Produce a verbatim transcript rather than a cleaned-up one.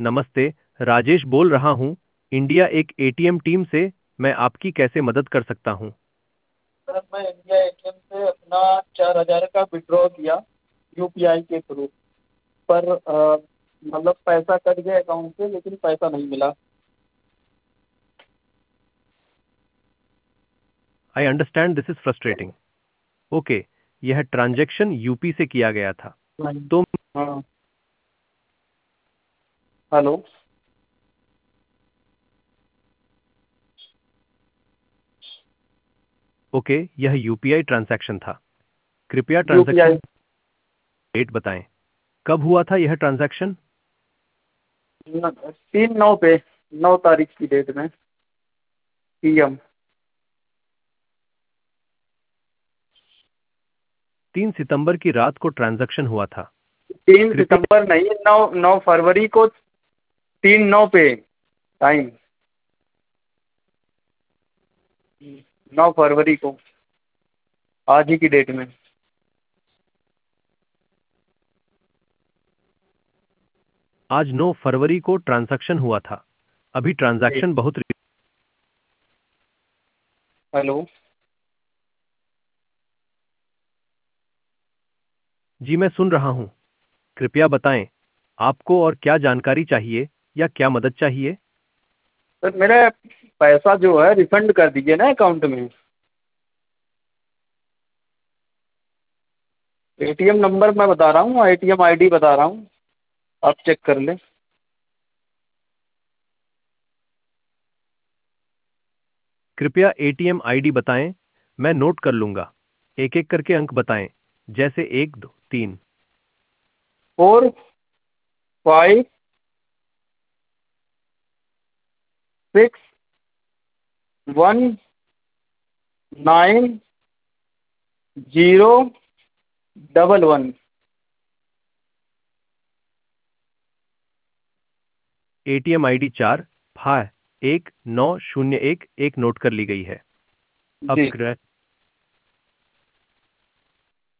नमस्ते, राजेश बोल रहा हूँ, इंडिया एक एटीएम टीम से। मैं आपकी कैसे मदद कर सकता हूँ? सर मैं इंडिया एटीएम से अपना चार हजार का विड्रॉ किया यूपीआई के थ्रू। पर अ, मतलब पैसा कट गया अकाउंट से, लेकिन पैसा नहीं मिला। I understand this is frustrating. Okay, यह ट्रांजैक्शन यूपी से किया गया था। नहीं। तो हाँ। हेलो। ओके, यह यूपीआई ट्रांजैक्शन था। कृपया यूपीआई ट्रांजैक्शन डेट बताएं। कब हुआ था यह ट्रांजैक्शन? तीन नौ पे, नौ तारीख की डेट में, पीएम। तीन सितंबर की रात को ट्रांजैक्शन हुआ था। तीन कृपया सितंबर नहीं, नौ नौ फरवरी को। तीन नौ पे टाइम। नौ फरवरी को, आज ही की डेट में। आज नौ फरवरी को ट्रांजैक्शन हुआ था। अभी जी। ट्रांजैक्शन बहुत। हेलो। जी मैं सुन रहा हूँ। कृपया बताएं, आपको और क्या जानकारी चाहिए या क्या मदद चाहिए? सर मेरा पैसा जो है रिफंड कर दीजिए ना अकाउंट में। एटीएम नंबर मैं बता रहा हूँ, एटीएम आईडी बता रहा हूँ, आप चेक कर लें। कृपया एटीएम आईडी बताएं, मैं नोट कर लूंगा। एक एक करके अंक बताएं, जैसे एक दो तीन। Four five six one nine zero double one. ATM ID चार फाइव एक नौ शून्य एक एक नोट कर ली गई है। अब जी। कृ-